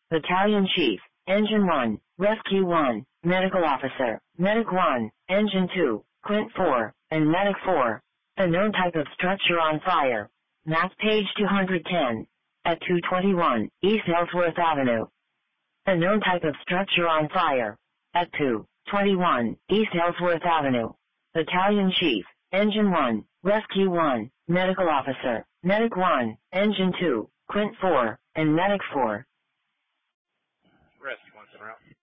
Battalion Chief, Engine 1, Rescue 1, Medical Officer, Medic 1, Engine 2, Quint 4, and Medic 4. Unknown type of structure on fire. Map page 210. At 221 East Ellsworth Avenue. Unknown type of structure on fire. At 221 East Ellsworth Avenue. Battalion Chief, Engine 1, Rescue 1, Medical Officer, Medic 1, Engine 2, Quint 4, and Medic 4.